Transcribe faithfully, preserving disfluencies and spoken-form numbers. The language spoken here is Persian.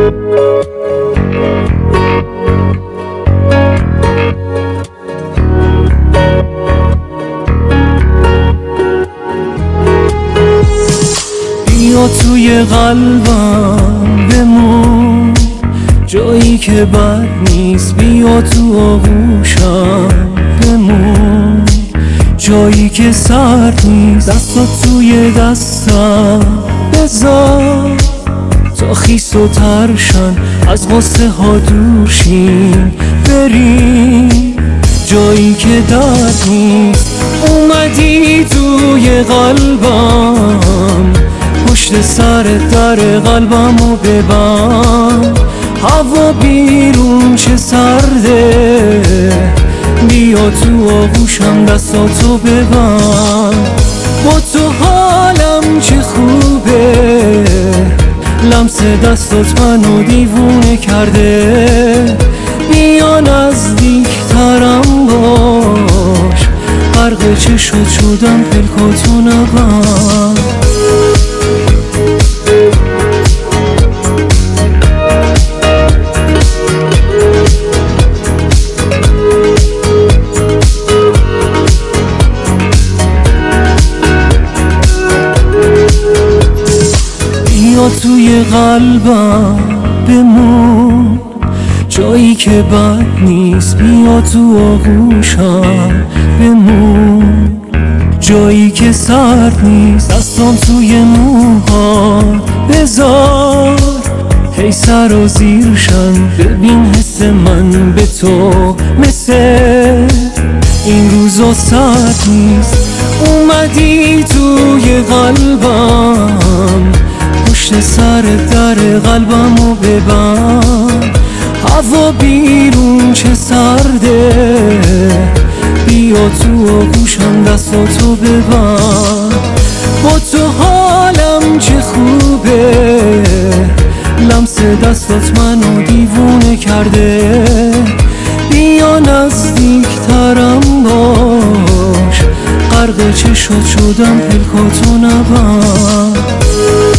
بیا توی قلبم بمون، جایی که بد نیست. بیا تو آغوشم بمون، جایی که سرد نیست. دستات توی دستم بذار تا خیس و ترشن، از غصه ها دور شیم بریم جایی که درد نیست. اومدی توی قلبم، پشت سر در قلبمو ببند. هوا بیرون چه سرده، بیا تو آغوشم دستاتو ببند. با تو حالم چه خوبه، لمس دستات منو دیوونه کرده. بیا نزدیکترم باش، غرق چشات شدم پلکاتو نبند. بیا توی قلبم بمون، جایی که بد نیست. بیا تو آغوشم بمون، جایی که سرد نیست. دستام توی موهات بذار، هی سر و زیرشن. ببین حس من به تو مثل این روزا سرد نیست. اومدی توی قلبم، پشت سر در قلبمو ببند. هوا بیرون چه سرده، بیا تو آغوشم دستاتو ببند. با تو حالم چه خوبه، لمس دستات منو دیوونه کرده. بیا نزدیکترم باش، غرق چشات شدم پلکاتو نبند.